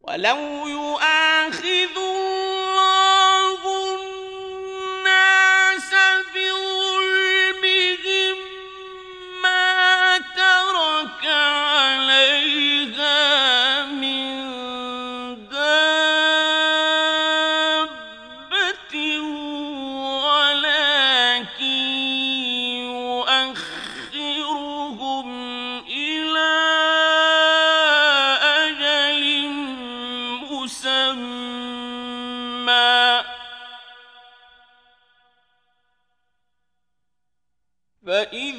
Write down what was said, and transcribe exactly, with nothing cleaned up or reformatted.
ولو يؤاخذ الله الناس بظلمهم ما ترك عليها من دابة ولكن يؤخرهم إلى أجل مسمى فإذا